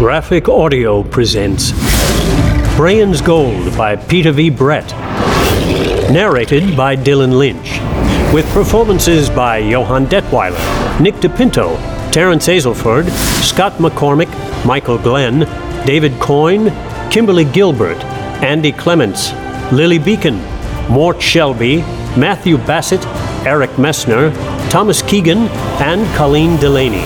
Graphic Audio presents Brayon's Gold by Peter V. Brett. Narrated by Dylan Lynch. With performances by Johann Detweiler, Nick DePinto, Terrence Azelford, Scott McCormick, Michael Glenn, David Coyne, Kimberly Gilbert, Andy Clements, Lily Beacon, Mort Shelby, Matthew Bassett, Eric Messner, Thomas Keegan, and Colleen Delaney.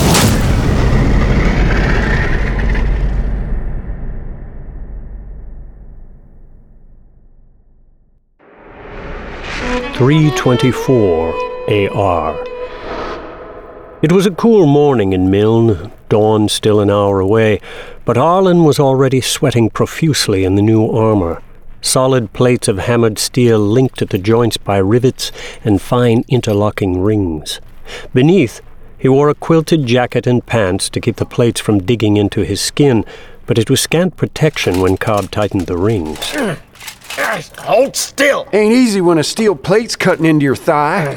.324 AR. It was a cool morning in Milne, dawn still an hour away, but Arlen was already sweating profusely in the new armor. Solid plates of hammered steel linked at the joints by rivets and fine interlocking rings. Beneath, he wore a quilted jacket and pants to keep the plates from digging into his skin, but it was scant protection when Cobb tightened the rings. Hold still! Ain't easy when a steel plate's cutting into your thigh.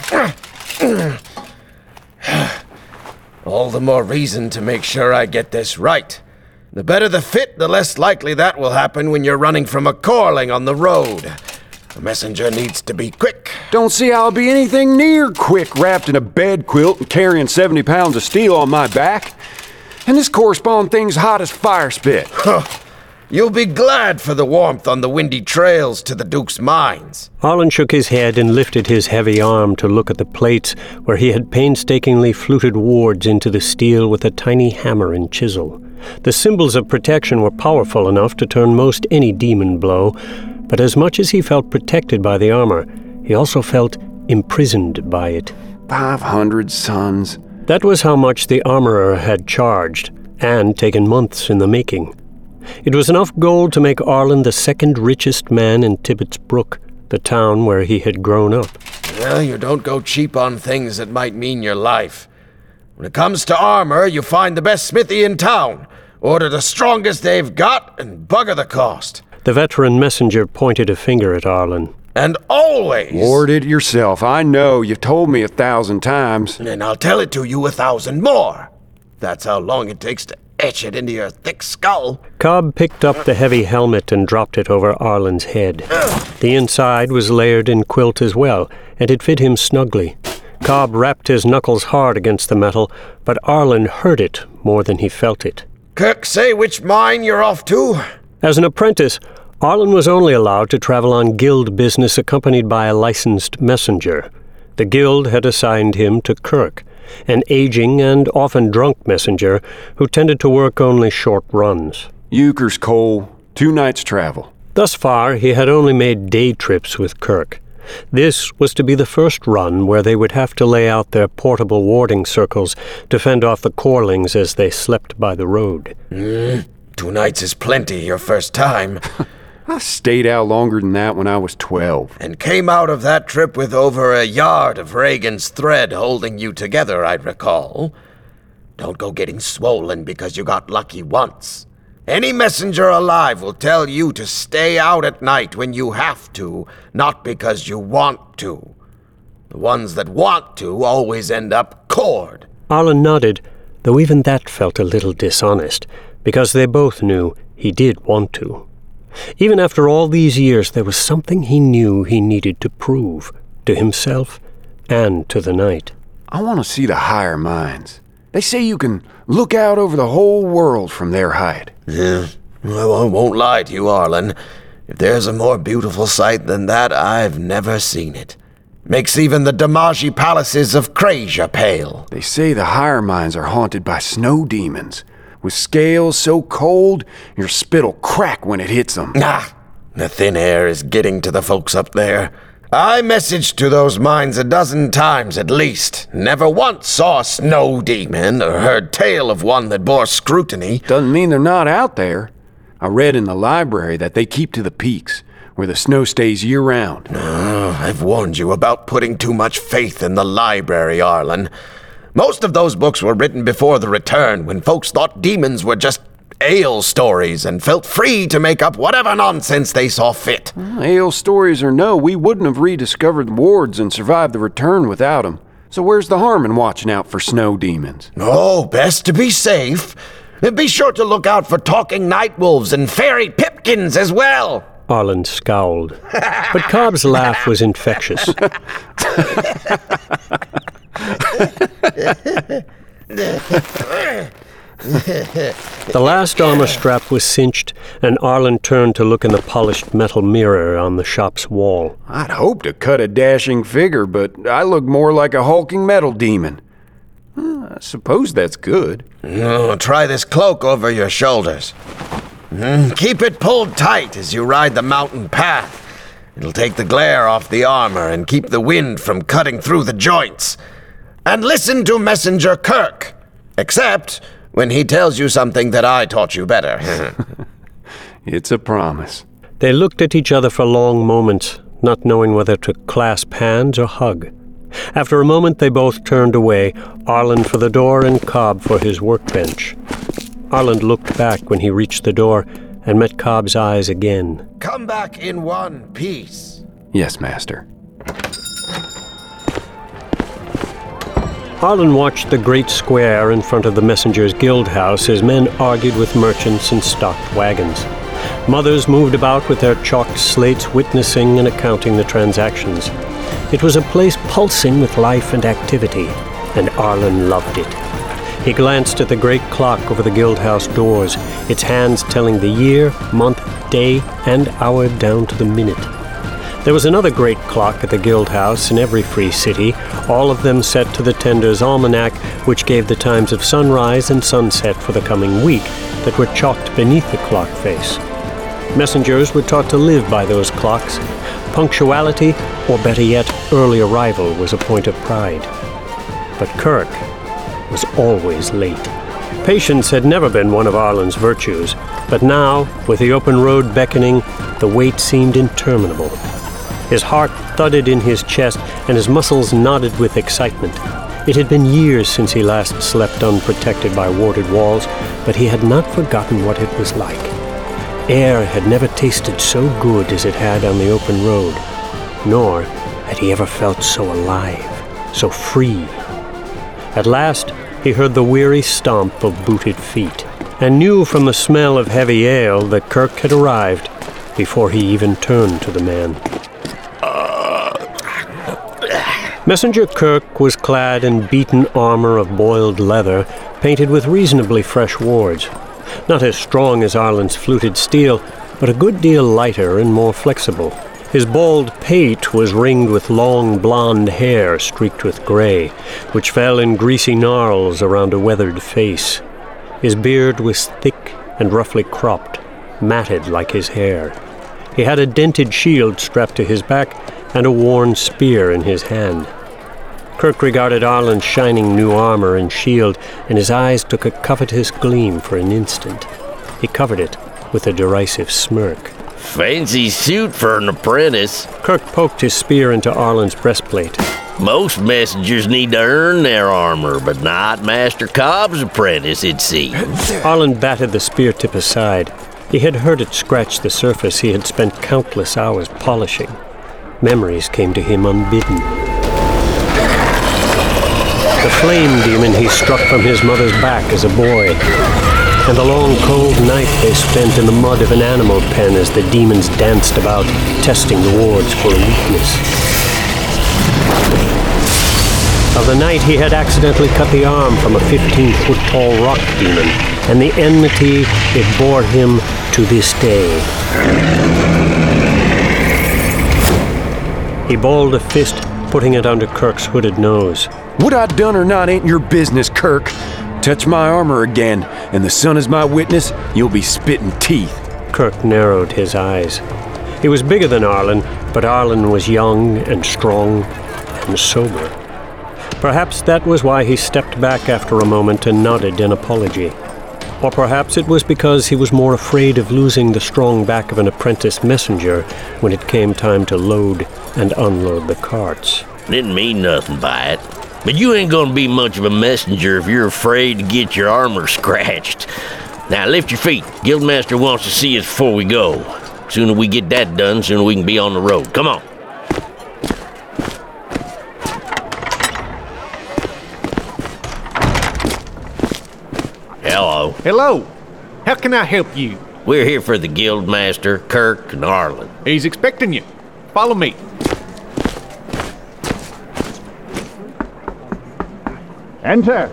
All the more reason to make sure I get this right. The better the fit, the less likely that will happen when you're running from a corling on the road. A messenger needs to be quick. Don't see how I'll be anything near quick wrapped in a bed quilt and carrying 70 pounds of steel on my back. And this correspond thing's hot as fire spit. You'll be glad for the warmth on the windy trails to the Duke's mines. Arlen shook his head and lifted his heavy arm to look at the plates where he had painstakingly fluted wards into the steel with a tiny hammer and chisel. The symbols of protection were powerful enough to turn most any demon blow, but as much as he felt protected by the armor, he also felt imprisoned by it. 500 suns. That was how much the armorer had charged, and taken months in the making. It was enough gold to make Arlen the second richest man in Tibbetts Brook, the town where he had grown up. Well, you don't go cheap on things that might mean your life. When it comes to armor, you find the best smithy in town, order the strongest they've got, and bugger the cost. The veteran messenger pointed a finger at Arlen. And always... Lord it yourself. I know. You've told me 1,000 times. And I'll tell it to you 1,000 more. That's how long it takes to etch it into your thick skull. Cobb picked up the heavy helmet and dropped it over Arlen's head. The inside was layered in quilt as well, and it fit him snugly. Cobb rapped his knuckles hard against the metal, but Arlen heard it more than he felt it. Kirk, say which mine you're off to? As an apprentice, Arlen was only allowed to travel on guild business accompanied by a licensed messenger. The guild had assigned him to Kirk, an aging and often drunk messenger who tended to work only short runs. Euchre's coal, 2 nights' travel. Thus far, he had only made day trips with Kirk. This was to be the first run where they would have to lay out their portable warding circles to fend off the corlings as they slept by the road. 2 nights is plenty your first time. I stayed out longer than that when I was 12. And came out of that trip with over a yard of Reagan's thread holding you together, I recall. Don't go getting swollen because you got lucky once. Any messenger alive will tell you to stay out at night when you have to, not because you want to. The ones that want to always end up cord. Arlen nodded, though even that felt a little dishonest, because they both knew he did want to. Even after all these years, there was something he knew he needed to prove, to himself and to the night. I want to see the higher mines. They say you can look out over the whole world from their height. Yeah, well, I won't lie to you, Arlen. If there's a more beautiful sight than that, I've never seen it. Makes even the Damaji palaces of Krasia pale. They say the higher mines are haunted by snow demons, with scales so cold your spit'll crack when it hits them. The thin air is getting to the folks up there. I messaged to those mines 12 times at least. Never once saw a snow demon or heard tale of one that bore scrutiny. Doesn't mean they're not out there. I read in the library that they keep to the peaks, where the snow stays year-round. I've warned you about putting too much faith in the library, Arlen. Most of those books were written before the return, when folks thought demons were just ale stories and felt free to make up whatever nonsense they saw fit. Ale stories or no, we wouldn't have rediscovered wards and survived the return without them. So where's the harm in watching out for snow demons? Oh, best to be safe. Be sure to look out for talking night wolves and fairy pipkins as well. Arlen scowled, but Cobb's laugh was infectious. The last armor strap was cinched, and Arlen turned to look in the polished metal mirror on the shop's wall. I'd hope to cut a dashing figure, but I look more like a hulking metal demon. I suppose that's good. Oh, try this cloak over your shoulders. Keep it pulled tight as you ride the mountain path. It'll take the glare off the armor and keep the wind from cutting through the joints. And listen to Messenger Kirk, except when he tells you something that I taught you better. It's a promise. They looked at each other for long moments, not knowing whether to clasp hands or hug. After a moment, they both turned away, Arlen for the door and Cobb for his workbench. Arlen looked back when he reached the door and met Cobb's eyes again. Come back in one piece. Yes, Master. Arlen watched the great square in front of the Messenger's Guild House as men argued with merchants and stocked wagons. Mothers moved about with their chalked slates witnessing and accounting the transactions. It was a place pulsing with life and activity, and Arlen loved it. He glanced at the great clock over the guild house doors, its hands telling the year, month, day, and hour down to the minute. There was another great clock at the guild house in every free city, all of them set to the tender's almanac, which gave the times of sunrise and sunset for the coming week, that were chalked beneath the clock face. Messengers were taught to live by those clocks. Punctuality, or better yet, early arrival, was a point of pride. But Kirk was always late. Patience had never been one of Arlen's virtues, but now, with the open road beckoning, the wait seemed interminable. His heart thudded in his chest, and his muscles nodded with excitement. It had been years since he last slept unprotected by warded walls, but he had not forgotten what it was like. Air had never tasted so good as it had on the open road, nor had he ever felt so alive, so free. At last, he heard the weary stomp of booted feet, and knew from the smell of heavy ale that Kirk had arrived before he even turned to the man. Messenger Kirk was clad in beaten armor of boiled leather, painted with reasonably fresh wards. Not as strong as Arlen's fluted steel, but a good deal lighter and more flexible. His bald pate was ringed with long blonde hair streaked with gray, which fell in greasy gnarls around a weathered face. His beard was thick and roughly cropped, matted like his hair. He had a dented shield strapped to his back and a worn spear in his hand. Kirk regarded Arlen's shining new armor and shield, and his eyes took a covetous gleam for an instant. He covered it with a derisive smirk. Fancy suit for an apprentice. Kirk poked his spear into Arlen's breastplate. Most messengers need to earn their armor, but not Master Cobb's apprentice, it seems. Arlen batted the spear tip aside. He had heard it scratch the surface he had spent countless hours polishing. Memories came to him unbidden. The flame demon he struck from his mother's back as a boy, and the long cold night they spent in the mud of an animal pen as the demons danced about, testing the wards for a weakness. Of the night he had accidentally cut the arm from a 15-foot-tall rock demon, and the enmity it bore him to this day. He balled a fist, putting it under Kirk's hooded nose. What I done or not ain't your business, Kirk. Touch my armor again, and the sun is my witness, you'll be spitting teeth. Kirk narrowed his eyes. He was bigger than Arlen, but Arlen was young and strong and sober. Perhaps that was why he stepped back after a moment and nodded in apology. Or perhaps it was because he was more afraid of losing the strong back of an apprentice messenger when it came time to load and unload the carts. Didn't mean nothing by it. But you ain't gonna be much of a messenger if you're afraid to get your armor scratched. Now lift your feet. Guildmaster wants to see us before we go. Sooner we get that done, sooner we can be on the road. Come on. Hello. Hello. How can I help you? We're here for the Guildmaster, Kirk and Arlen. He's expecting you. Follow me. Enter.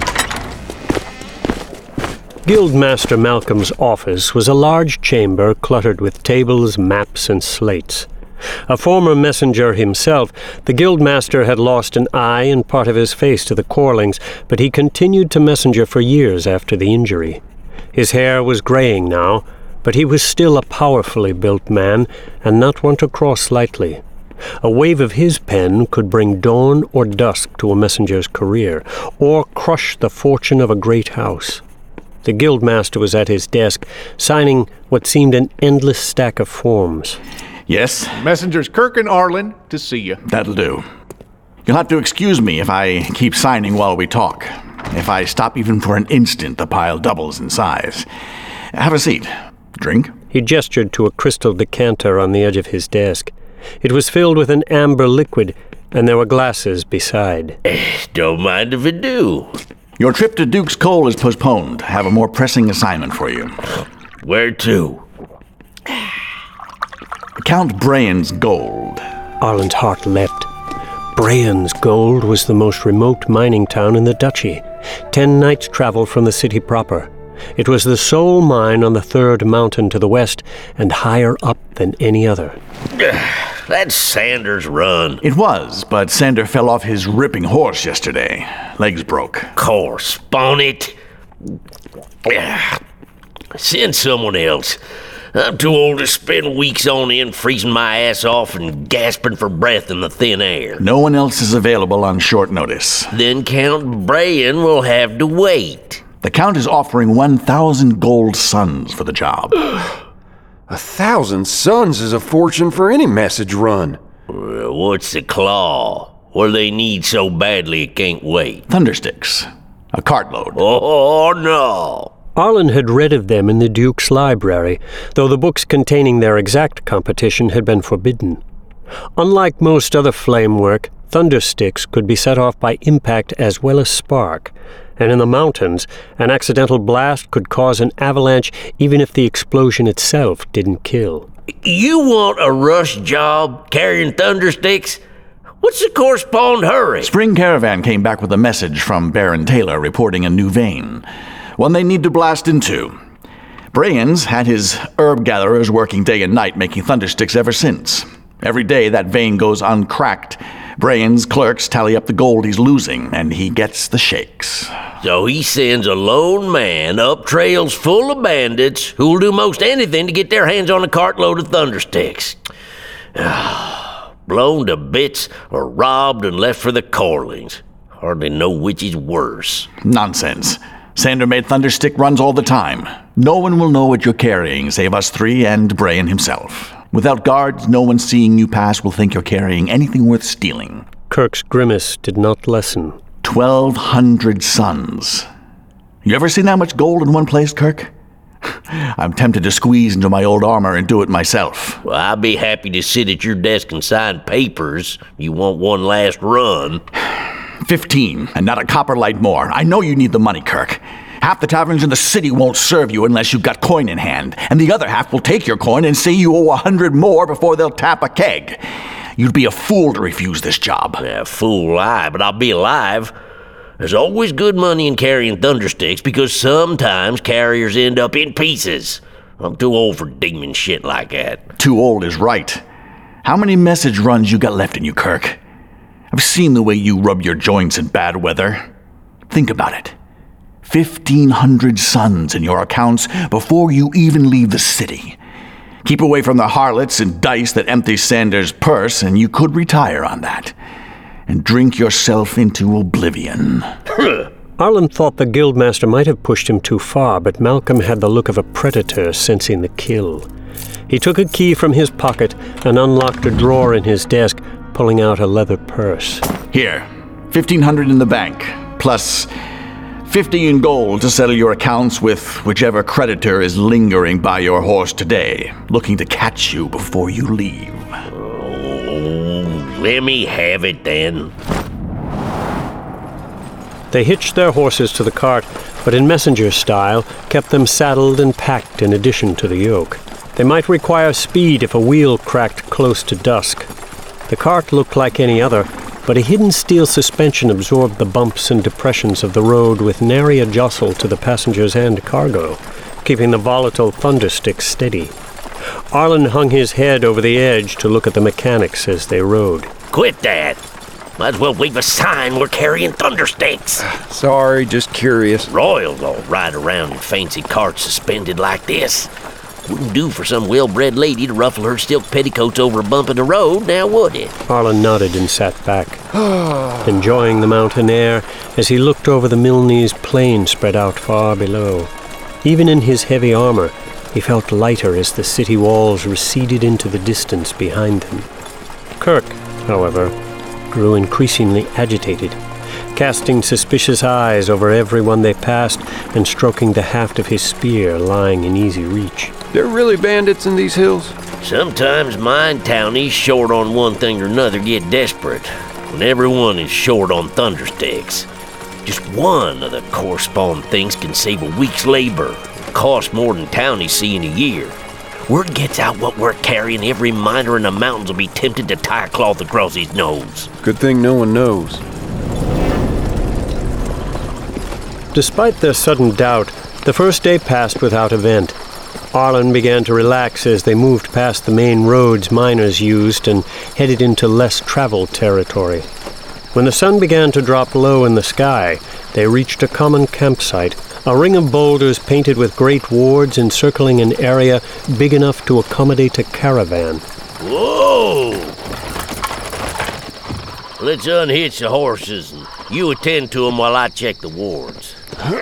Guildmaster Malcolm's office was a large chamber cluttered with tables, maps, and slates. A former messenger himself, the Guildmaster had lost an eye and part of his face to the Corlings, but he continued to messenger for years after the injury. His hair was graying now, but he was still a powerfully built man, and not one to cross lightly. A wave of his pen could bring dawn or dusk to a messenger's career, or crush the fortune of a great house. The Guildmaster was at his desk, signing what seemed an endless stack of forms. Yes? Messengers Kirk and Arlen to see you. That'll do. You'll have to excuse me if I keep signing while we talk. If I stop even for an instant, the pile doubles in size. Have a seat. Drink? He gestured to a crystal decanter on the edge of his desk. It was filled with an amber liquid, and there were glasses beside. Don't mind if I do. Your trip to Duke's Cole is postponed. I have a more pressing assignment for you. Where to? Count Brayon's gold. Arlen's heart leapt. Brayon's gold was the most remote mining town in the duchy, 10 nights' travel from the city proper. It was the sole mine on the third mountain to the west, and higher up than any other. That's Sanders' run. It was, but Sander fell off his ripping horse yesterday. Legs broke. Course, spawn it. Send someone else. I'm too old to spend weeks on end freezing my ass off and gasping for breath in the thin air. No one else is available on short notice. Then Count Brayon will have to wait. The Count is offering 1,000 gold suns for the job. 1,000 suns is a fortune for any message run. What's the claw? What do they need so badly it can't wait? Thundersticks. A cartload. Oh, no. Arlen had read of them in the Duke's library, though the books containing their exact competition had been forbidden. Unlike most other flame work, thundersticks could be set off by impact as well as spark, and in the mountains, an accidental blast could cause an avalanche even if the explosion itself didn't kill. You want a rush job carrying thundersticks? What's the corresponding hurry? Spring Caravan came back with a message from Baron Taylor reporting a new vein. One they need to blast into. Brayon's had his herb gatherers working day and night making thundersticks ever since. Every day that vein goes uncracked. Brayon's clerks tally up the gold he's losing, and he gets the shakes. So he sends a lone man up trails full of bandits who'll do most anything to get their hands on a cartload of thundersticks. Blown to bits or robbed and left for the Corlings. Hardly know which is worse. Nonsense. Sander made thunderstick runs all the time. No one will know what you're carrying, save us three and Brayon himself. Without guards, no one seeing you pass will think you're carrying anything worth stealing. Kirk's grimace did not lessen. 1,200 suns. You ever seen that much gold in one place, Kirk? I'm tempted to squeeze into my old armor and do it myself. Well, I'll be happy to sit at your desk and sign papers. You want one last run? 15, and not a copper light more. I know you need the money, Kirk. Half the taverns in the city won't serve you unless you've got coin in hand, and the other half will take your coin and say you owe 100 more before they'll tap a keg. You'd be a fool to refuse this job. Yeah, fool I, but I'll be alive. There's always good money in carrying thundersticks because sometimes carriers end up in pieces. I'm too old for demon shit like that. Too old is right. How many message runs you got left in you, Kirk? I've seen the way you rub your joints in bad weather. Think about it. 1,500 suns in your accounts before you even leave the city. Keep away from the harlots and dice that empty Sanders' purse, and you could retire on that. And drink yourself into oblivion. Arlen thought the Guildmaster might have pushed him too far, but Malcolm had the look of a predator sensing the kill. He took a key from his pocket and unlocked a drawer in his desk, pulling out a leather purse. Here, 1,500 in the bank, plus 50 in gold to settle your accounts with whichever creditor is lingering by your horse today, looking to catch you before you leave. Oh, let me have it then. They hitched their horses to the cart, but in messenger style, kept them saddled and packed in addition to the yoke. They might require speed if a wheel cracked close to dusk. The cart looked like any other, but a hidden steel suspension absorbed the bumps and depressions of the road with nary a jostle to the passengers and cargo, keeping the volatile thunderstick steady. Arlen hung his head over the edge to look at the mechanics as they rode. Quit that! Might as well wave a sign we're carrying thundersticks. Sorry, just curious. Royals all ride around in fancy carts suspended like this. Wouldn't do for some well-bred lady to ruffle her silk petticoats over a bump in the road, now would it? Arlen nodded and sat back, enjoying the mountain air as he looked over the Milne's plain spread out far below. Even in his heavy armor, he felt lighter as the city walls receded into the distance behind them. Kirk, however, grew increasingly agitated, casting suspicious eyes over everyone they passed and stroking the haft of his spear lying in easy reach. There really bandits in these hills? Sometimes mine townies short on one thing or another get desperate, when everyone is short on thundersticks. Just one of the corresponding things can save a week's labor, and cost more than townies see in a year. Word gets out what we're carrying, every miner in the mountains will be tempted to tie a cloth across his nose. Good thing no one knows. Despite their sudden doubt, the first day passed without event. Arlen began to relax as they moved past the main roads miners used and headed into less traveled territory. When the sun began to drop low in the sky, they reached a common campsite, a ring of boulders painted with great wards encircling an area big enough to accommodate a caravan. Whoa! Let's unhitch the horses and you attend to them while I check the wards.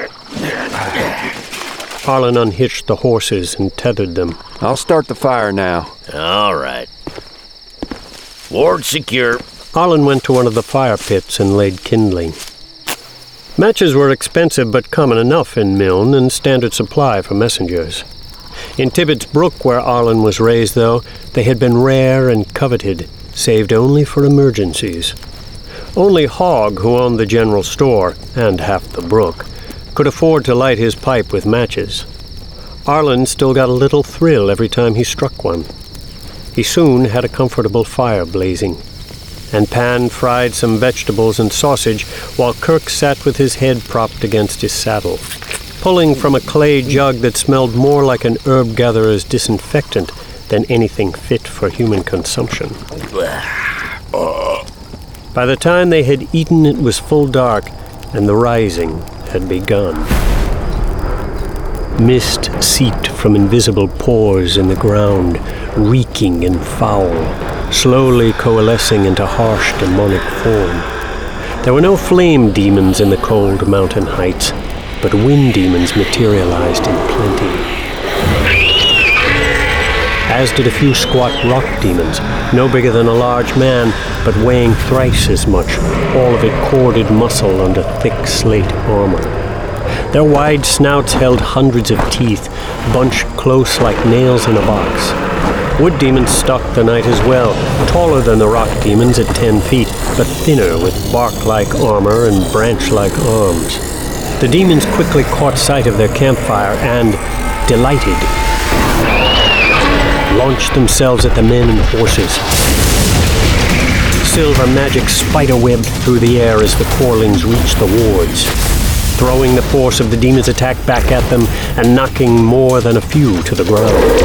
Arlen unhitched the horses and tethered them. I'll start the fire now. All right. Ward secure. Arlen went to one of the fire pits and laid kindling. Matches were expensive but common enough in Milne and standard supply for messengers. In Tibbet's Brook, where Arlen was raised, though, they had been rare and coveted, saved only for emergencies. Only Hogg, who owned the general store and half the brook, could afford to light his pipe with matches. Arlen still got a little thrill every time he struck one. He soon had a comfortable fire blazing, and Pan fried some vegetables and sausage while Kirk sat with his head propped against his saddle, pulling from a clay jug that smelled more like an herb gatherer's disinfectant than anything fit for human consumption. By the time they had eaten, it was full dark, and the rising had begun. Mist seeped from invisible pores in the ground, reeking and foul, slowly coalescing into harsh demonic form. There were no flame demons in the cold mountain heights, but wind demons materialized in plenty. As did a few squat rock demons, no bigger than a large man, but weighing thrice as much, all of it corded muscle under thick slate armor. Their wide snouts held hundreds of teeth, bunched close like nails in a box. Wood demons stalked the night as well, taller than the rock demons at 10 feet, but thinner with bark-like armor and branch-like arms. The demons quickly caught sight of their campfire and, delighted, launched themselves at the men and horses. Silver magic spiderwebbed through the air as the Corlings reached the wards, throwing the force of the demons' attack back at them and knocking more than a few to the ground.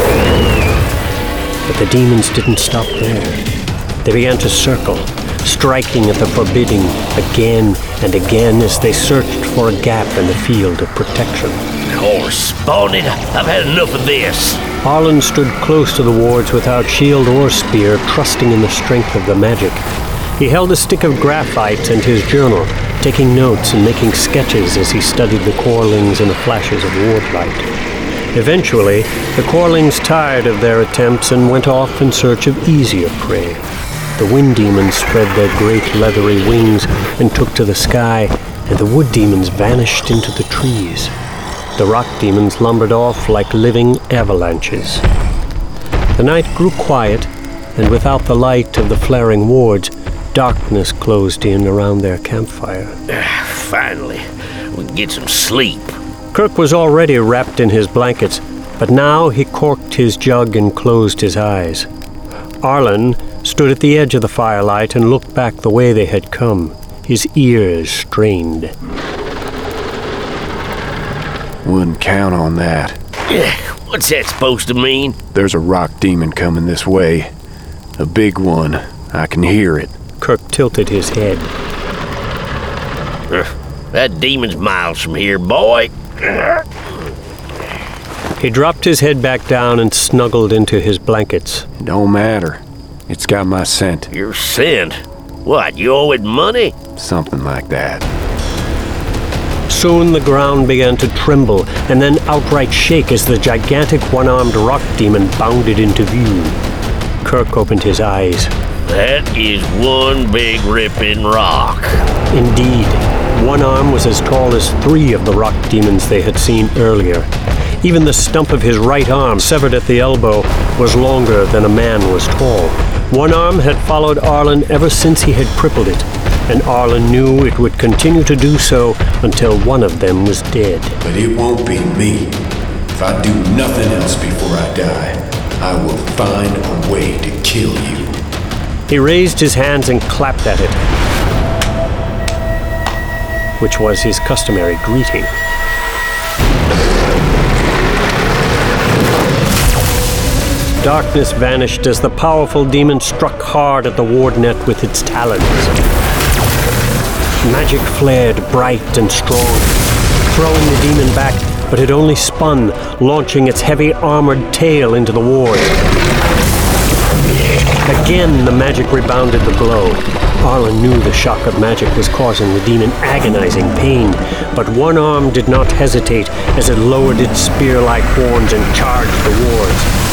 But the demons didn't stop there. They began to circle, striking at the forbidding again and again as they searched for a gap in the field of protection. Correspondent, I've had enough of this. Arlen stood close to the wards without shield or spear, trusting in the strength of the magic. He held a stick of graphite and his journal, taking notes and making sketches as he studied the Corlings in the flashes of ward light. Eventually, the Corlings tired of their attempts and went off in search of easier prey. The wind demons spread their great leathery wings and took to the sky, and the wood demons vanished into the trees. The rock demons lumbered off like living avalanches. The night grew quiet, and without the light of the flaring wards, darkness closed in around their campfire. Finally, We can get some sleep. Kirk was already wrapped in his blankets, but now he corked his jug and closed his eyes. Arlen stood at the edge of the firelight and looked back the way they had come, his ears strained. Wouldn't count on that. What's that supposed to mean? There's a rock demon coming this way. A big one. I can hear it. Kirk tilted his head. That demon's miles from here, boy. He dropped his head back down and snuggled into his blankets. It don't matter. It's got my scent. Your scent? What, you owe it money? Something like that. Soon the ground began to tremble and then outright shake as the gigantic one-armed rock demon bounded into view. Kirk opened his eyes. That is one big ripping rock. Indeed, one arm was as tall as 3 of the rock demons they had seen earlier. Even the stump of his right arm, severed at the elbow, was longer than a man was tall. One arm had followed Arlen ever since he had crippled it, and Arlen knew it would continue to do so until one of them was dead. But it won't be me. If I do nothing else before I die, I will find a way to kill you. He raised his hands and clapped at it, which was his customary greeting. Darkness vanished as the powerful demon struck hard at the ward net with its talons. Magic flared bright and strong, throwing the demon back, but it only spun, launching its heavy armored tail into the ward. Again, the magic rebounded the blow. Arlen knew the shock of magic was causing the demon agonizing pain, but one arm did not hesitate as it lowered its spear-like horns and charged the wards,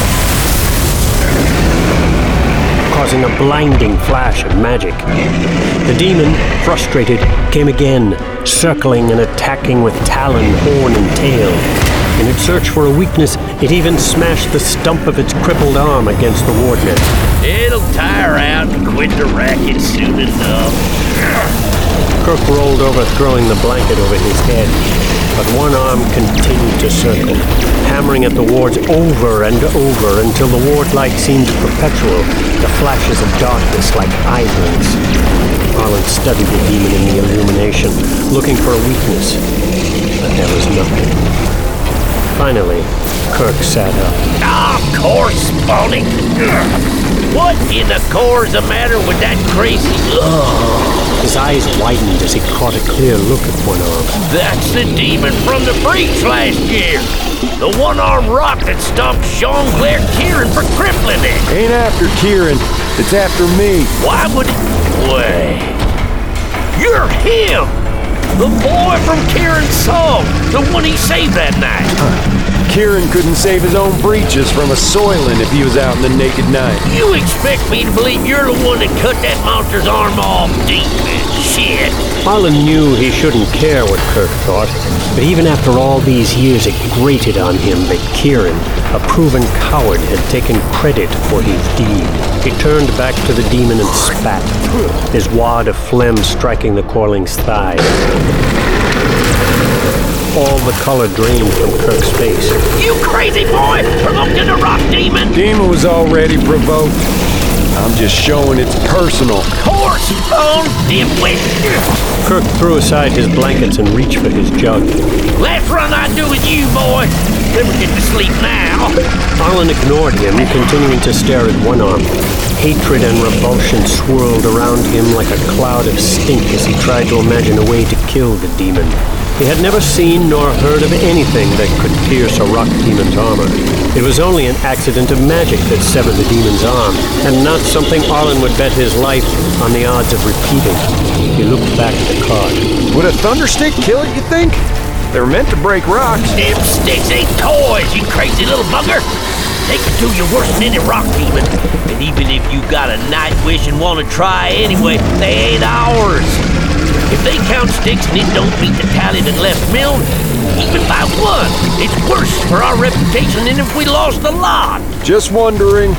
causing a blinding flash of magic. The demon, frustrated, came again, circling and attacking with talon, horn, and tail. In its search for a weakness, it even smashed the stump of its crippled arm against the ward net. It'll tire out and quit the racket soon enough. Kirk rolled over, throwing the blanket over his head, but one arm continued to circle, hammering at the wards over and over until the ward light seemed perpetual, the flashes of darkness like eye blinks. Arlen studied the demon in the illumination, looking for a weakness, but there was nothing. Finally, Kirk sat up. Of course, Spawny. What in the core is the matter with that crazy... His eyes widened as he caught a clear look at one arm. That's the demon from the breach last year. The one-armed rock that stopped Sean Claire Kieran for crippling it. Ain't after Kieran. It's after me. Why would it... Wait. You're him! The boy from Kieran's song. The one he saved that night. Kieran couldn't save his own breeches from a soiling if he was out in the naked night. You expect me to believe you're the one that cut that monster's arm off? Demon shit. Arlen knew he shouldn't care what Kirk thought, but even after all these years it grated on him that Kieran, a proven coward, had taken credit for his deed. He turned back to the demon and spat, his wad of phlegm striking the Corling's thigh. All the color drained from Kirk's face. You crazy boy! Provoked in the rock demon! Demon was already provoked. I'm just showing it's personal. Horse bone dimwit! Kirk threw aside his blankets and reached for his jug. Last run I do with you, boy. Never get to sleep now. Arlen ignored him, continuing to stare at one arm. Hatred and revulsion swirled around him like a cloud of stink as he tried to imagine a way to kill the demon. He had never seen nor heard of anything that could pierce a rock demon's armor. It was only an accident of magic that severed the demon's arm, and not something Arlen would bet his life on the odds of repeating. He looked back at the card. Would a thunderstick kill it, you think? They were meant to break rocks. Them sticks ain't toys, you crazy little bugger. They can do you worse than any rock demon. And even if you got a night wish and want to try anyway, they ain't ours. If they count sticks and it don't beat the tally that left Milne, even by one, it's worse for our reputation than if we lost a lot. Just wondering.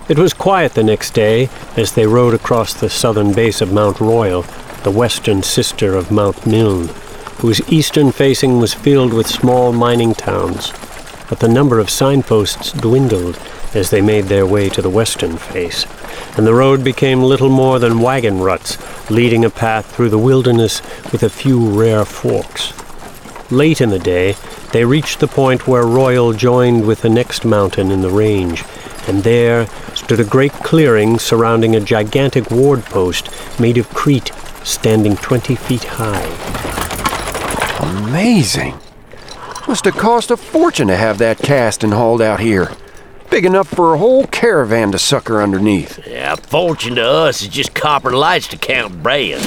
It was quiet the next day as they rode across the southern base of Mount Royal, the western sister of Mount Milne, whose eastern facing was filled with small mining towns. But the number of signposts dwindled as they made their way to the western face, and the road became little more than wagon ruts, leading a path through the wilderness with a few rare forks. Late in the day, they reached the point where Royal joined with the next mountain in the range, and there stood a great clearing surrounding a gigantic ward post made of crete, standing 20 feet high. Amazing. Must have cost a fortune to have that cast and hauled out here. Big enough for a whole caravan to sucker underneath. Yeah, fortune to us is just copper lights to Count Brayan.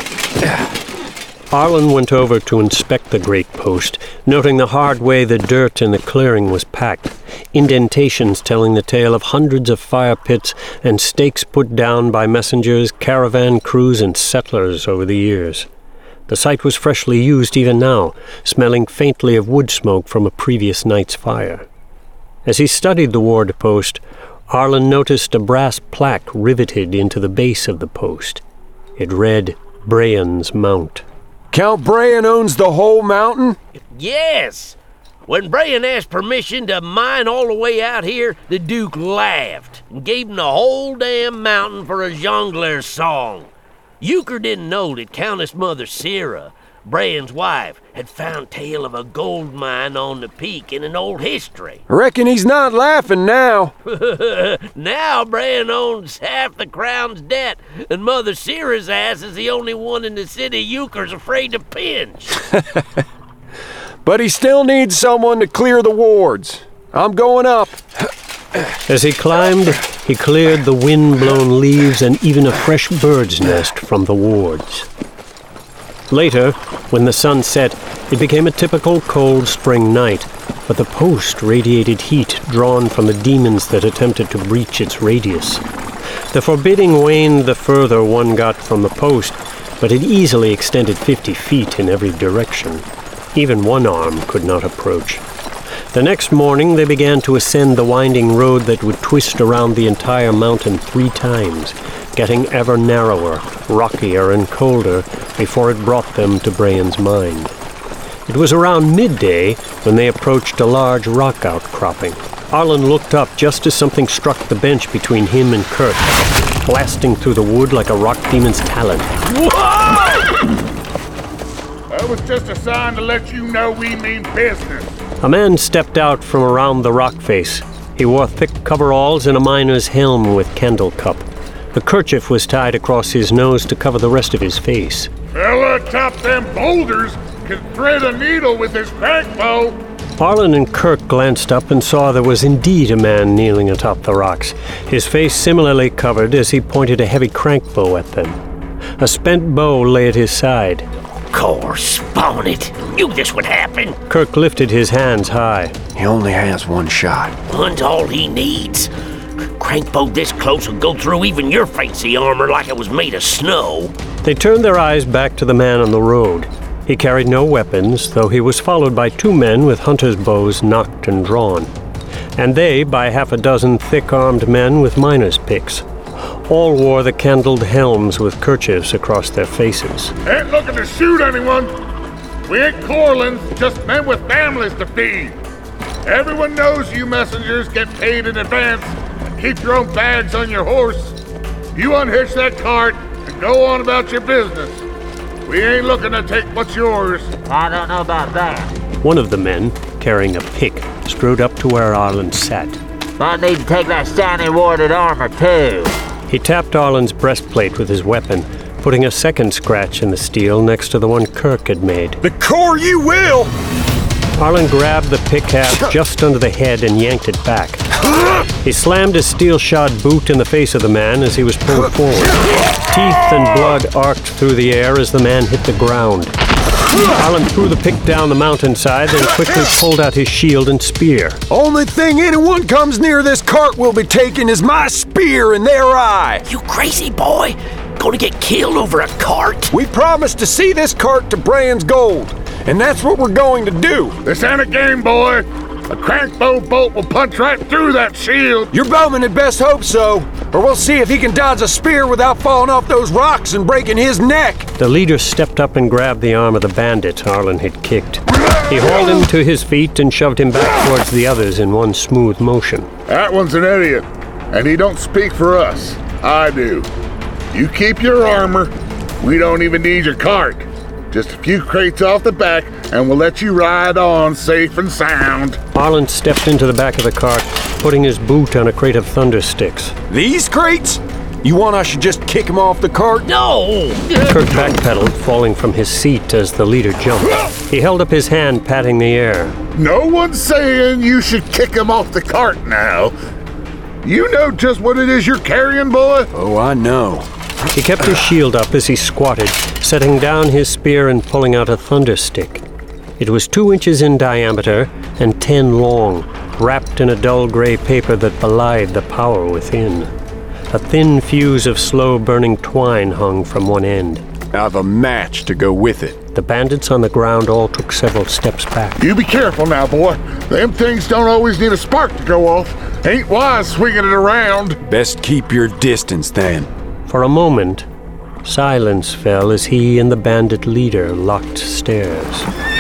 Arlen went over to inspect the great post, noting the hard way the dirt in the clearing was packed, indentations telling the tale of hundreds of fire pits and stakes put down by messengers, caravan crews, and settlers over the years. The site was freshly used even now, smelling faintly of wood smoke from a previous night's fire. As he studied the ward post, Arlen noticed a brass plaque riveted into the base of the post. It read, Brayan's Mount. Count Brayan owns the whole mountain? Yes! When Brayan asked permission to mine all the way out here, the Duke laughed and gave him the whole damn mountain for a jongleur song. Euchre didn't know that Countess Mother Sarah, Brayan's wife, had found tale of a gold mine on the peak in an old history. Reckon he's not laughing now. Now Brayan owns half the crown's debt, and Mother Sarah's ass is the only one in the city Euchre's afraid to pinch. But he still needs someone to clear the wards. I'm going up. As he climbed, he cleared the wind-blown leaves and even a fresh bird's nest from the wards. Later, when the sun set, it became a typical cold spring night, but the post radiated heat drawn from the demons that attempted to breach its radius. The forbidding waned the further one got from the post, but it easily extended 50 feet in every direction. Even one arm could not approach. The next morning they began to ascend the winding road that would twist around the entire mountain 3 times, getting ever narrower, rockier, and colder before it brought them to Brayan's mine. It was around midday when they approached a large rock outcropping. Arlen looked up just as something struck the bench between him and Kirk, blasting through the wood like a rock demon's talon. That was just a sign to let you know we mean business. A man stepped out from around the rock face. He wore thick coveralls and a miner's helm with candle cup. A kerchief was tied across his nose to cover the rest of his face. Fella atop them boulders can thread a needle with his crankbow. Arlen and Kirk glanced up and saw there was indeed a man kneeling atop the rocks, his face similarly covered as he pointed a heavy crankbow at them. A spent bow lay at his side. Spawn it! Knew this would happen! Kirk lifted his hands high. He only has one shot. One's all he needs. Crankbow this close will go through even your fancy armor like it was made of snow. They turned their eyes back to the man on the road. He carried no weapons, though he was followed by 2 men with hunter's bows nocked and drawn, and they by 6 thick-armed men with miner's picks. All wore the candled helms with kerchiefs across their faces. Ain't looking to shoot anyone. We ain't Corlins, just men with families to feed. Everyone knows you messengers get paid in advance and keep your own bags on your horse. You unhitch that cart and go on about your business. We ain't looking to take what's yours. I don't know about that. One of the men, carrying a pick, strode up to where Arlen sat. I need to take that shiny warded armor, too. He tapped Arlen's breastplate with his weapon, putting a second scratch in the steel next to the one Kirk had made. The core you will! Arlen grabbed the pick haft just under the head and yanked it back. He slammed his steel-shod boot in the face of the man as he was pulled forward. Teeth and blood arced through the air as the man hit the ground. Arlen threw the pick down the mountainside, then quickly pulled out his shield and spear. Only thing anyone comes near this cart will be taking is my spear in their eye. You crazy boy? Gonna get killed over a cart? We promised to see this cart to Brayan's gold, and that's what we're going to do. This ain't a game, boy. A crankbow bolt will punch right through that shield. Your bowman had best hope so, or we'll see if he can dodge a spear without falling off those rocks and breaking his neck. The leader stepped up and grabbed the arm of the bandit Arlen had kicked. He hauled him to his feet and shoved him back towards the others in one smooth motion. That one's an idiot, and he don't speak for us. I do. You keep your armor. We don't even need your cart. Just a few crates off the back, and we'll let you ride on safe and sound. Arlen stepped into the back of the cart, putting his boot on a crate of thunder sticks. These crates? You want I should just kick him off the cart? No! Kirk backpedaled, falling from his seat as the leader jumped. He held up his hand, patting the air. No one's saying you should kick him off the cart now. You know just what it is you're carrying, boy? Oh, I know. He kept his shield up as he squatted, setting down his spear and pulling out a thunder stick. It was 2 inches in diameter and 10 long, wrapped in a dull gray paper that belied the power within. A thin fuse of slow-burning twine hung from one end. I've a match to go with it. The bandits on the ground all took several steps back. You be careful now, boy. Them things don't always need a spark to go off. Ain't wise swinging it around. Best keep your distance, then. For a moment, silence fell as he and the bandit leader locked stares.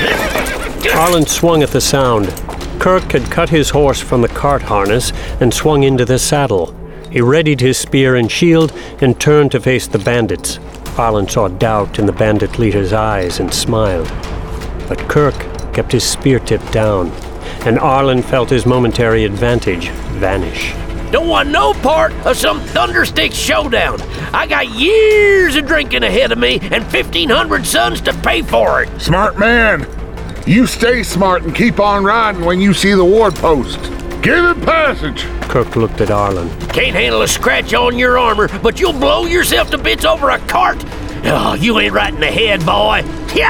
Arlen swung at the sound. Kirk had cut his horse from the cart harness and swung into the saddle. He readied his spear and shield and turned to face the bandits. Arlen saw doubt in the bandit leader's eyes and smiled. But Kirk kept his spear tip down, and Arlen felt his momentary advantage vanish. Don't want no part of some Thunderstick showdown. I got years of drinking ahead of me and 1,500 sons to pay for it. Smart man. You stay smart and keep on riding when you see the ward post. Give it passage. Kirk looked at Arlen. Can't handle a scratch on your armor, but you'll blow yourself to bits over a cart? Oh, you ain't right in the head, boy.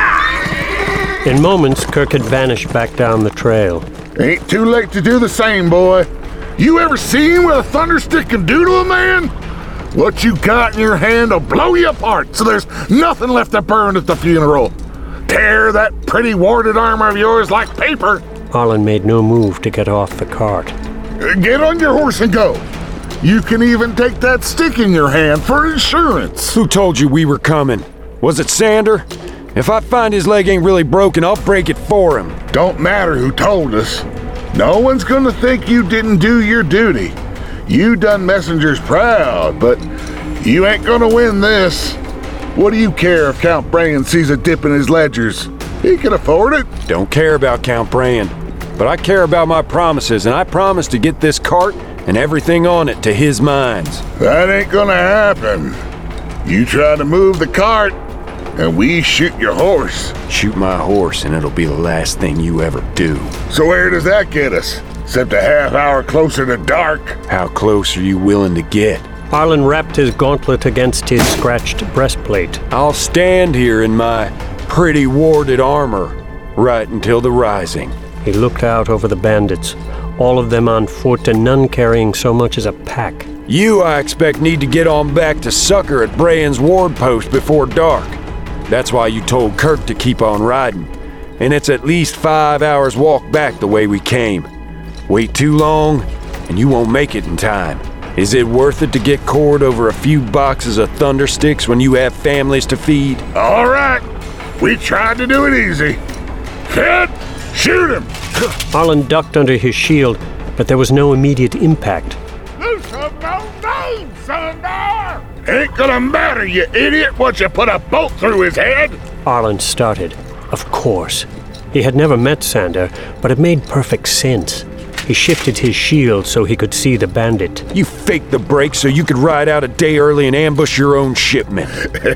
Yeah! In moments, Kirk had vanished back down the trail. Ain't too late to do the same, boy. You ever seen what a thunderstick can do to a man? What you got in your hand will blow you apart, so there's nothing left to burn at the funeral. Tear that pretty warded armor of yours like paper. Arlen made no move to get off the cart. Get on your horse and go. You can even take that stick in your hand for insurance. Who told you we were coming? Was it Sander? If I find his leg ain't really broken, I'll break it for him. Don't matter who told us. No one's gonna think you didn't do your duty. You done messengers proud, but you ain't gonna win this. What do you care if Count Brand sees a dip in his ledgers? He can afford it. Don't care about Count Brand, but I care about my promises, and I promise to get this cart and everything on it to his mines. That ain't gonna happen. You try to move the cart, and we shoot your horse. Shoot my horse, and it'll be the last thing you ever do. So where does that get us? Except a half hour closer to dark. How close are you willing to get? Arlen wrapped his gauntlet against his scratched breastplate. I'll stand here in my pretty warded armor right until the rising. He looked out over the bandits, all of them on foot and none carrying so much as a pack. You, I expect, need to get on back to succor at Brand's ward post before dark. That's why you told Kirk to keep on riding. And it's at least 5 hours walk back the way we came. Wait too long, and you won't make it in time. Is it worth it to get cored over a few boxes of Thundersticks when you have families to feed? All right. We tried to do it easy. Kid, shoot him! Arlen ducked under his shield, but there was no immediate impact. You have no name, Sander! Ain't gonna matter, you idiot, once you put a bolt through his head! Arlen started. Of course. He had never met Sander, but it made perfect sense. He shifted his shield so he could see the bandit. You faked the break so you could ride out a day early and ambush your own shipment.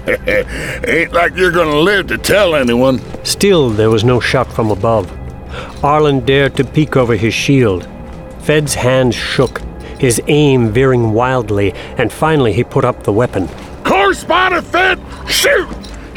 Ain't like you're gonna live to tell anyone. Still, there was no shot from above. Arlen dared to peek over his shield. Fed's hands shook, his aim veering wildly, and finally he put up the weapon. Correspondent Fed, shoot!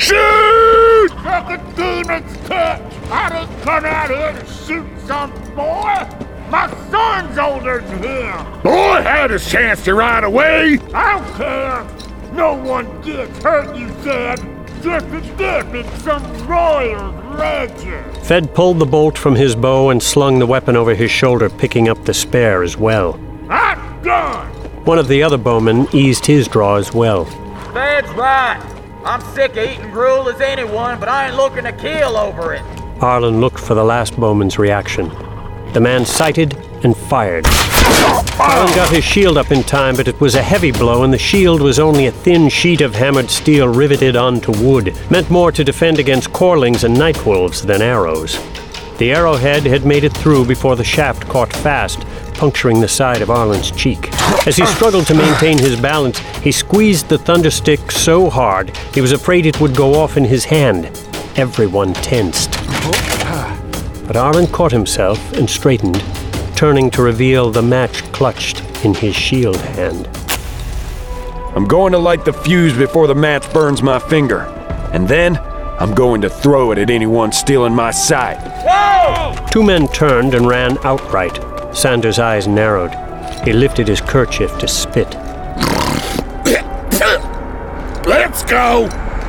Shoot! Got the demon's touch! I didn't come out here to shoot some boy! My son's older than him! Boy had his chance to ride away! I don't care! No one gets hurt, you said! dressed up in some royal legend. Fed pulled the bolt from his bow and slung the weapon over his shoulder, picking up the spare as well. I'm done. One of the other bowmen eased his draw as well. Fed's right. I'm sick of eating gruel as anyone, but I ain't looking to kill over it. Arlen looked for the last bowman's reaction. The man sighted and fired. Arlen got his shield up in time, but it was a heavy blow, and the shield was only a thin sheet of hammered steel riveted onto wood, meant more to defend against corlings and night wolves than arrows. The arrowhead had made it through before the shaft caught fast, puncturing the side of Arlen's cheek. As he struggled to maintain his balance, he squeezed the thunderstick so hard he was afraid it would go off in his hand. Everyone tensed. But Arlen caught himself and straightened, turning to reveal the match clutched in his shield hand. I'm going to light the fuse before the match burns my finger. And then, I'm going to throw it at anyone stealing my sight. Whoa! Two men turned and ran outright. Sanders' eyes narrowed. He lifted his kerchief to spit. Let's go!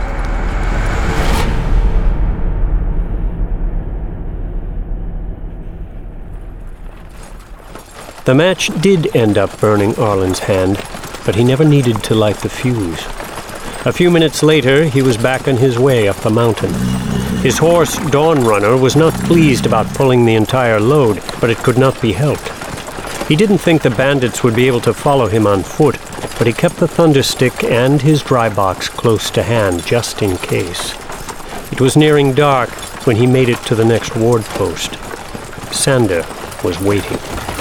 The match did end up burning Arlen's hand, but he never needed to light the fuse. A few minutes later, he was back on his way up the mountain. His horse, Dawn Runner, was not pleased about pulling the entire load, but it could not be helped. He didn't think the bandits would be able to follow him on foot, but he kept the thunderstick and his dry box close to hand, just in case. It was nearing dark when he made it to the next ward post. Sander was waiting.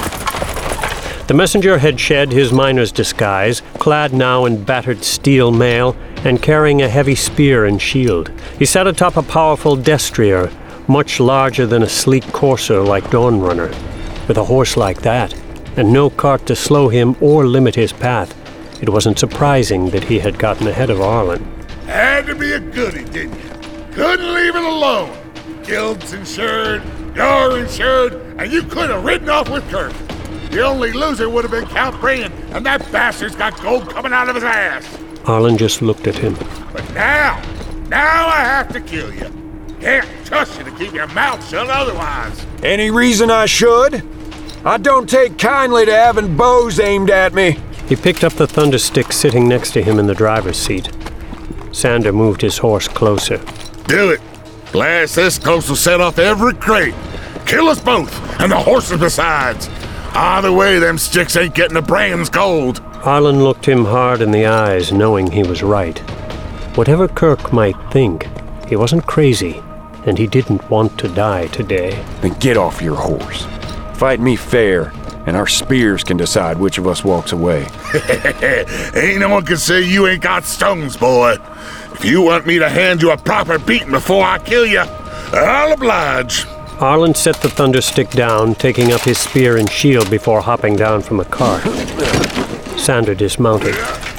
The messenger had shed his miner's disguise, clad now in battered steel mail, and carrying a heavy spear and shield. He sat atop a powerful destrier, much larger than a sleek courser like Dawn Runner. With a horse like that, and no cart to slow him or limit his path, it wasn't surprising that he had gotten ahead of Arlen. Had to be a goodie, didn't you? Couldn't leave it alone. Guild's insured, you're insured, and you could have ridden off with Kirk. The only loser would have been Count Brayan, and that bastard's got gold coming out of his ass. Arlen just looked at him. But now I have to kill you. Can't trust you to keep your mouth shut otherwise. Any reason I should? I don't take kindly to having bows aimed at me. He picked up the thunderstick sitting next to him in the driver's seat. Sander moved his horse closer. Do it. Blast this close will set off every crate. Kill us both, and the horses besides. Either way, them sticks ain't getting the Brayan's gold. Arlen looked him hard in the eyes, knowing he was right. Whatever Kirk might think, he wasn't crazy, and he didn't want to die today. Then get off your horse. Fight me fair, and our spears can decide which of us walks away. Ain't no one can say you ain't got stones, boy. If you want me to hand you a proper beating before I kill you, I'll oblige. Arlen set the thunderstick down, taking up his spear and shield before hopping down from the cart. Sander dismounted.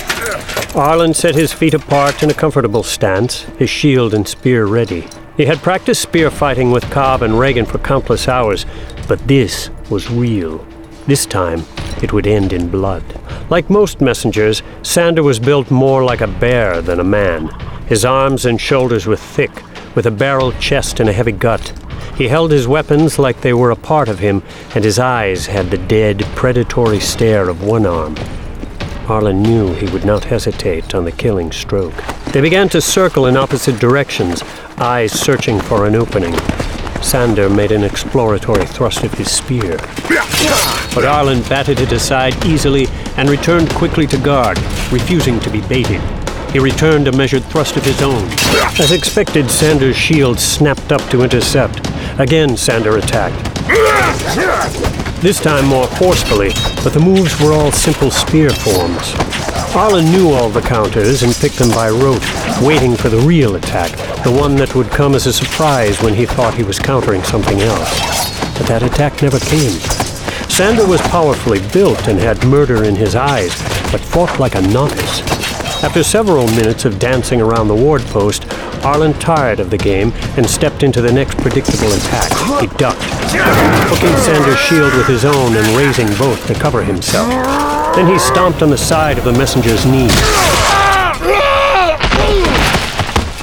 Arlen set his feet apart in a comfortable stance, his shield and spear ready. He had practiced spear fighting with Cobb and Reagan for countless hours, but this was real. This time, it would end in blood. Like most messengers, Sander was built more like a bear than a man. His arms and shoulders were thick, with a barrel chest and a heavy gut. He held his weapons like they were a part of him, and his eyes had the dead, predatory stare of one arm. Arlen knew he would not hesitate on the killing stroke. They began to circle in opposite directions, eyes searching for an opening. Sander made an exploratory thrust of his spear. But Arlen batted it aside easily and returned quickly to guard, refusing to be baited. He returned a measured thrust of his own. As expected, Sander's shield snapped up to intercept. Again, Sander attacked. This time more forcefully, but the moves were all simple spear forms. Arlen knew all the counters and picked them by rote, waiting for the real attack, the one that would come as a surprise when he thought he was countering something else. But that attack never came. Sander was powerfully built and had murder in his eyes, but fought like a novice. After several minutes of dancing around the ward post, Arlen tired of the game and stepped into the next predictable attack. He ducked, hooking Sander's shield with his own and raising both to cover himself. Then he stomped on the side of the messenger's knee. Son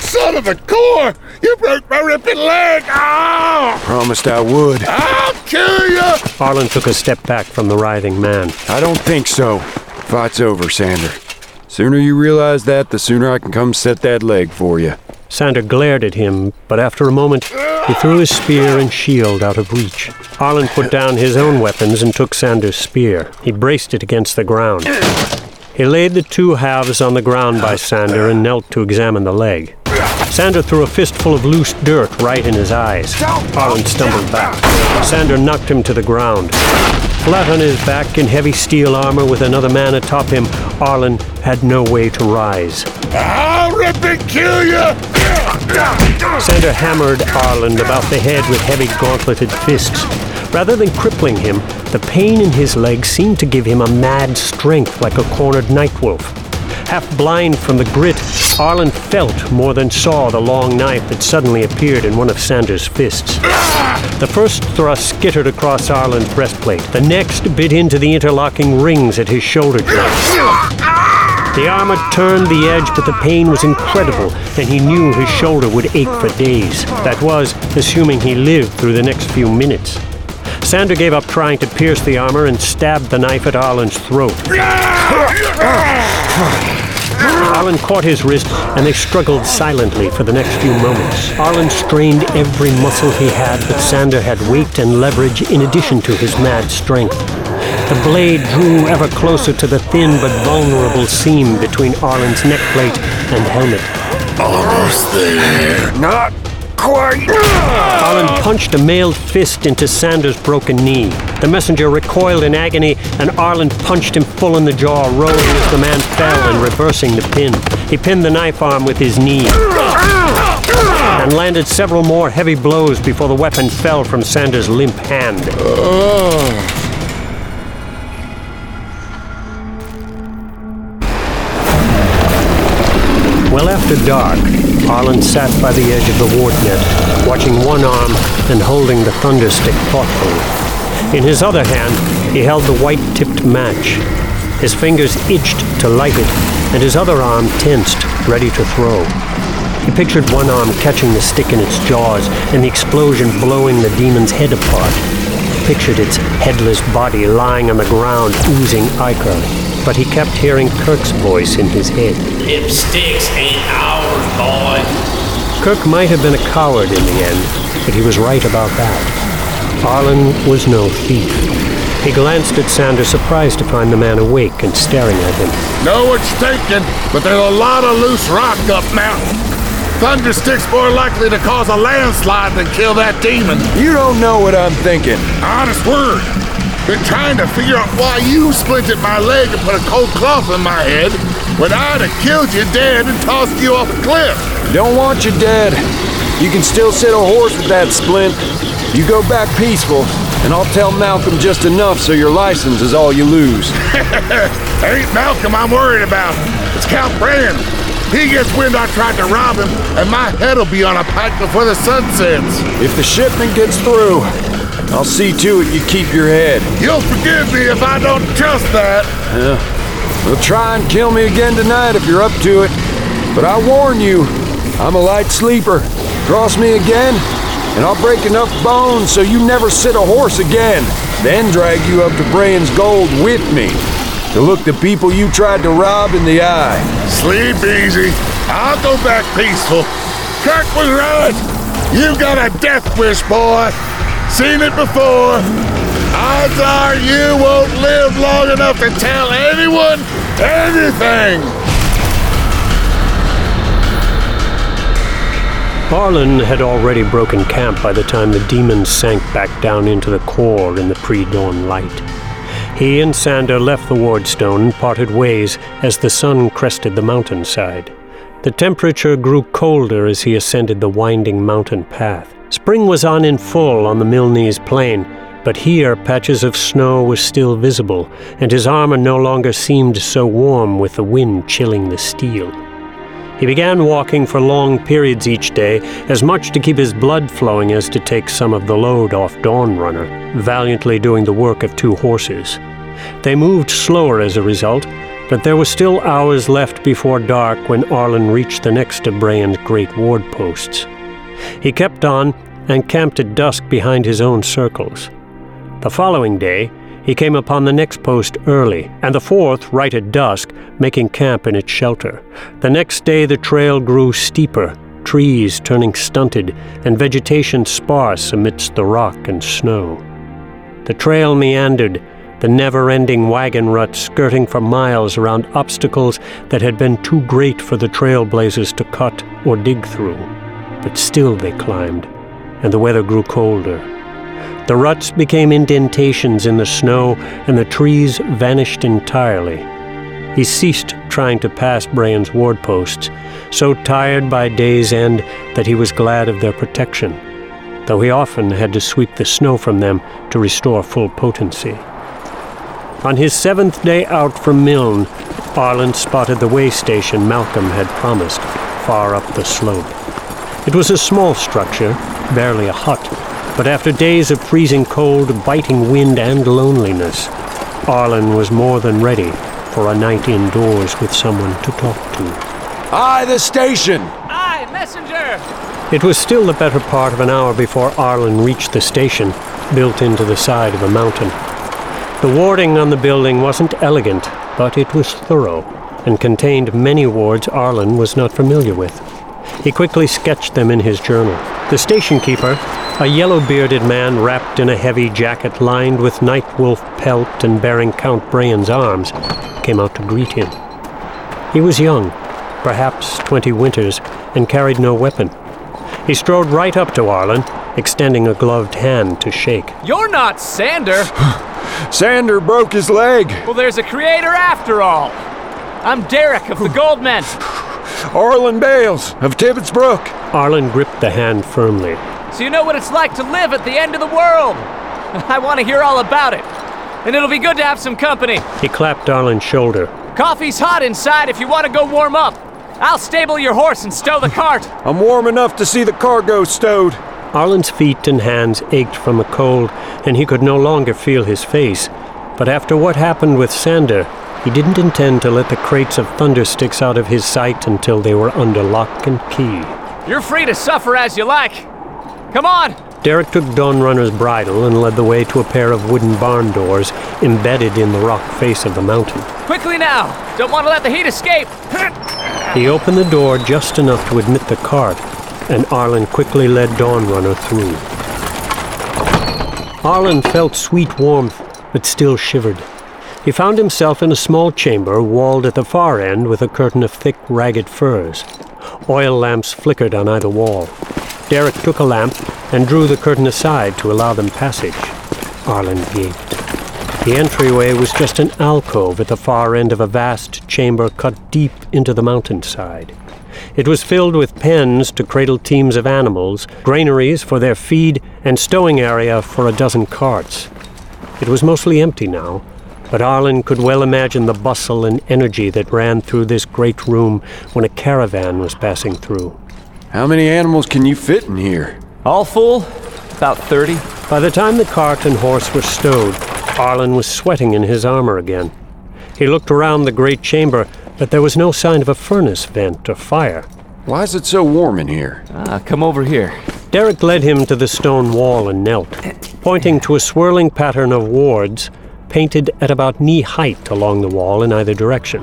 the core! You broke my ripping leg! Oh! Promised I would. I'll kill you! Arlen took a step back from the writhing man. I don't think so. Fight's over, Sander. Sooner you realize that, the sooner I can come set that leg for you. Sander glared at him, but after a moment, he threw his spear and shield out of reach. Arlen put down his own weapons and took Sander's spear. He braced it against the ground. He laid the two halves on the ground by Sander and knelt to examine the leg. Sander threw a fistful of loose dirt right in his eyes. Arlen stumbled back. Sander knocked him to the ground. Flat on his back in heavy steel armor with another man atop him, Arlen had no way to rise. I'll rip and kill you! Sander hammered Arlen about the head with heavy gauntleted fists. Rather than crippling him, the pain in his leg seemed to give him a mad strength like a cornered nightwolf. Half blind from the grit, Arlen felt more than saw the long knife that suddenly appeared in one of Sander's fists. The first thrust skittered across Arlen's breastplate. The next bit into the interlocking rings at his shoulder joints. The armor turned the edge, but the pain was incredible, and he knew his shoulder would ache for days. That was, assuming he lived through the next few minutes. Sander gave up trying to pierce the armor and stabbed the knife at Arlen's throat. Arlen caught his wrist, and they struggled silently for the next few moments. Arlen strained every muscle he had, but Sander had weight and leverage in addition to his mad strength. The blade drew ever closer to the thin but vulnerable seam between Arlen's neckplate and helmet. Almost there. Not quite. Arlen punched a mailed fist into Sander's broken knee. The messenger recoiled in agony, and Arlen punched him full in the jaw, rolling as the man fell and reversing the pin. He pinned the knife arm with his knee and landed several more heavy blows before the weapon fell from Sander's limp hand. Well after dark, Arlen sat by the edge of the ward net, watching one arm and holding the thunderstick thoughtfully. In his other hand, he held the white-tipped match. His fingers itched to light it, and his other arm tensed, ready to throw. He pictured one arm catching the stick in its jaws and the explosion blowing the demon's head apart. He pictured its headless body lying on the ground, oozing ichor. But he kept hearing Kirk's voice in his head. Them sticks ain't ours, boy. Kirk might have been a coward in the end, but he was right about that. Arlen was no thief. He glanced at Sander, surprised to find the man awake and staring at him. Know what you're thinking, but there's a lot of loose rock up mountain. Thunderstick's more likely to cause a landslide than kill that demon. You don't know what I'm thinking. Honest word. Been trying to figure out why you splinted my leg and put a cold cloth on my head when I'd have killed you dead and tossed you off a cliff. Don't want you dead. You can still sit a horse with that splint. You go back peaceful, and I'll tell Malcolm just enough so your license is all you lose. Ain't Malcolm I'm worried about. It's Count Brand. He gets wind I tried to rob him, and my head'll be on a pike before the sun sets. If the shipment gets through, I'll see to it you keep your head. You'll forgive me if I don't trust that. They'll try and kill me again tonight if you're up to it. But I warn you, I'm a light sleeper. Cross me again, and I'll break enough bones so you never sit a horse again. Then drag you up to Brian's Gold with me to look the people you tried to rob in the eye. Sleep easy. I'll go back peaceful. Kirk was right. You got a death wish, boy. Seen it before. Odds are you won't live long enough to tell anyone anything. Arlen had already broken camp by the time the demons sank back down into the core in the pre-dawn light. He and Sander left the Wardstone and parted ways as the sun crested the mountainside. The temperature grew colder as he ascended the winding mountain path. Spring was on in full on the Milnees Plain, but here patches of snow were still visible, and his armor no longer seemed so warm with the wind chilling the steel. He began walking for long periods each day, as much to keep his blood flowing as to take some of the load off Dawnrunner, valiantly doing the work of two horses. They moved slower as a result, But there were still hours left before dark when Arlen reached the next of Brian's great ward posts. He kept on and camped at dusk behind his own circles. The following day, he came upon the next post early, and the fourth right at dusk, making camp in its shelter. The next day the trail grew steeper, trees turning stunted, and vegetation sparse amidst the rock and snow. The trail meandered, the never-ending wagon rut skirting for miles around obstacles that had been too great for the trailblazers to cut or dig through. But still they climbed, and the weather grew colder. The ruts became indentations in the snow, and the trees vanished entirely. He ceased trying to pass Brian's ward posts, so tired by day's end that he was glad of their protection, though he often had to sweep the snow from them to restore full potency. On his 7th day out from Milne, Arlen spotted the way station Malcolm had promised, far up the slope. It was a small structure, barely a hut, but after days of freezing cold, biting wind, and loneliness, Arlen was more than ready for a night indoors with someone to talk to. Aye, the station! Aye, messenger! It was still the better part of an hour before Arlen reached the station, built into the side of a mountain. The warding on the building wasn't elegant, but it was thorough, and contained many wards Arlen was not familiar with. He quickly sketched them in his journal. The station keeper, a yellow-bearded man wrapped in a heavy jacket lined with night wolf pelt and bearing Count Brian's arms, came out to greet him. He was young, perhaps 20 winters, and carried no weapon. He strode right up to Arlen, extending a gloved hand to shake. You're not Sander! Sander broke his leg! Well, there's a creator after all! I'm Derek of the Goldmen! Arlen Bales of Tibbetts Brook! Arlen gripped the hand firmly. So you know what it's like to live at the end of the world! I want to hear all about it, and it'll be good to have some company. He clapped Arlen's shoulder. Coffee's hot inside if you want to go warm up. I'll stable your horse and stow the cart. I'm warm enough to see the cargo stowed. Arlen's feet and hands ached from the cold, and he could no longer feel his face. But after what happened with Sander, he didn't intend to let the crates of thundersticks out of his sight until they were under lock and key. You're free to suffer as you like. Come on! Derek took Dawnrunner's bridle and led the way to a pair of wooden barn doors embedded in the rock face of the mountain. Quickly now! Don't want to let the heat escape! He opened the door just enough to admit the cart, and Arlen quickly led Dawnrunner through. Arlen felt sweet warmth, but still shivered. He found himself in a small chamber walled at the far end with a curtain of thick, ragged furs. Oil lamps flickered on either wall. Derek took a lamp and drew the curtain aside to allow them passage. Arlen gaped. The entryway was just an alcove at the far end of a vast chamber cut deep into the mountainside. It was filled with pens to cradle teams of animals, granaries for their feed, and stowing area for a dozen carts. It was mostly empty now, but Arlen could well imagine the bustle and energy that ran through this great room when a caravan was passing through. How many animals can you fit in here? All full? About 30. By the time the cart and horse were stowed, Arlen was sweating in his armor again. He looked around the great chamber, but there was no sign of a furnace vent or fire. Why is it so warm in here? Come over here. Derek led him to the stone wall and knelt, pointing to a swirling pattern of wards painted at about knee height along the wall in either direction.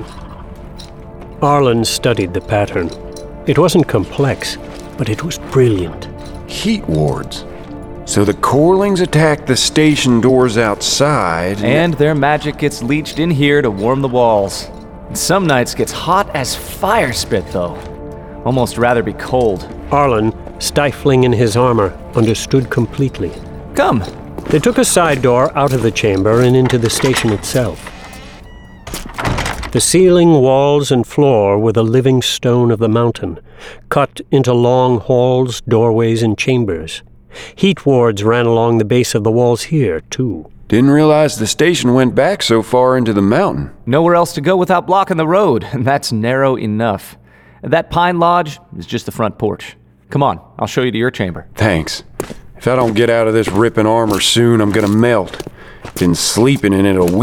Arlen studied the pattern. It wasn't complex, but it was brilliant. Heat wards. So the Corlings attack the station doors outside. And their magic gets leached in here to warm the walls. And some nights gets hot as fire spit, though. Almost rather be cold. Arlen, stifling in his armor, understood completely. Come. They took a side door out of the chamber and into the station itself. The ceiling, walls, and floor were the living stone of the mountain, cut into long halls, doorways, and chambers. Heat wards ran along the base of the walls here, too. Didn't realize the station went back so far into the mountain. Nowhere else to go without blocking the road, and that's narrow enough. That pine lodge is just the front porch. Come on, I'll show you to your chamber. Thanks. If I don't get out of this ripping armor soon, I'm gonna melt. Been sleeping in it a week.